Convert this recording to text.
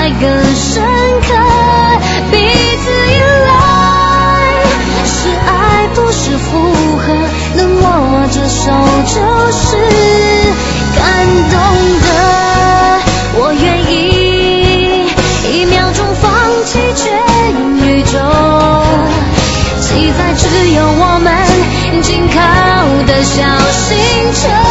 爱更深刻，彼此依赖，是爱不是附和，能握着手就是感动的。我愿意1秒钟放弃全宇宙，记载只有我们紧靠的小星球。